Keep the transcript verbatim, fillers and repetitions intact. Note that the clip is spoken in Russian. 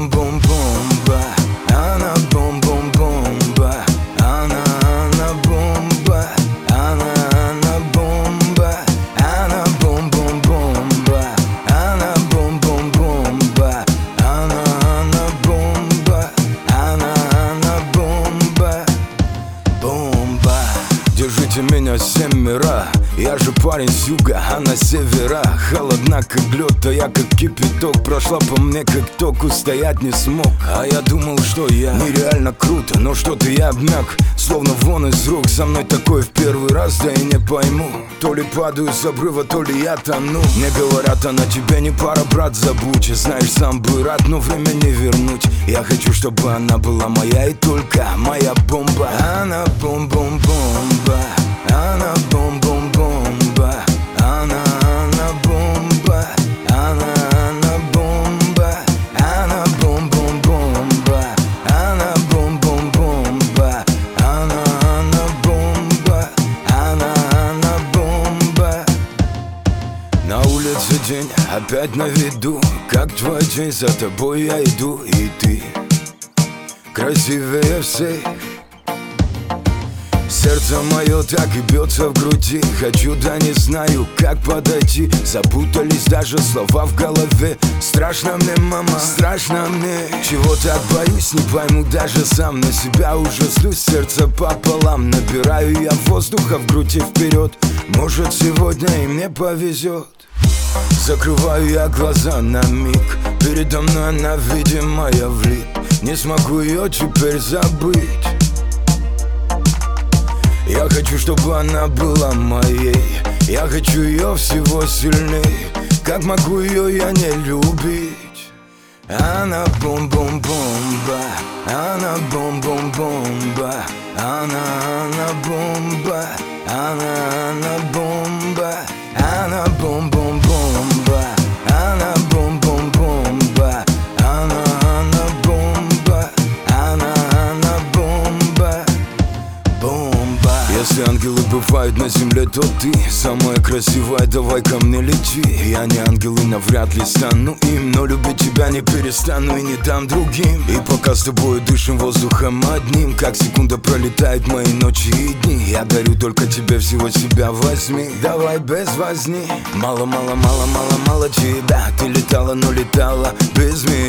бом-бом-бомба, она бом-бом-бомба, она, она бомба, она, она бомба, она бом-бом-бомба, она бом-бом-бомба, она, она бомба, она, она бомба, бомба. Держите меня семеро, я же парень с юга, а на севера холодна как лед, а я как кипяток. Прошла по мне как ток, устоять не смог. А я думал, что я нереально круто, но что-то я обмяк, словно вон из рук. Со мной такое в первый раз, да и не пойму, то ли падаю с обрыва, то ли я тону. Мне говорят, она тебе не пара, брат, забудь. И знаешь, сам бы рад, но время не вернуть. Я хочу, чтобы она была моя и только моя бомба. Она бом-бом-бомба, она бом-бом-бомба, она, она бомба, она, она бомба, она бом-бом-бомба, она бом-бом-бомба, она, она бомба, она, она бомба. На улице день, опять на виду, как твой день, за тобой я иду, и ты красивее всех. Сердце мое так и бьется в груди, хочу, да не знаю, как подойти. Запутались даже слова в голове. Страшно мне, мама, страшно мне. Чего так боюсь, не пойму даже сам. На себя уже злюсь, сердце пополам. Набираю я воздуха в груди вперед. Может, сегодня и мне повезет. Закрываю я глаза на миг, передо мной она, видимая, влип. Не смогу ее теперь забыть. Я хочу, чтобы она была моей, я хочу ее всего сильней. Как могу ее я не любить? Она бом-бом-бомба, она бом-бом-бомба, она, она бомба, она, она бомба, она бом-бом-бомба, она бом-бом-бомба, она, она бомба, она, она бомба, бомба. Если ангелы бывают на земле, то ты самая красивая, давай ко мне лети. Я не ангел и навряд ли стану им, но любить тебя не перестану и не дам другим. И пока с тобой дышим воздухом одним, как секунда пролетают мои ночи и дни. Я дарю только тебе, всего себя возьми, давай без возни. Мало, мало, мало, мало, мало тебя. Ты летала, но летала без меня.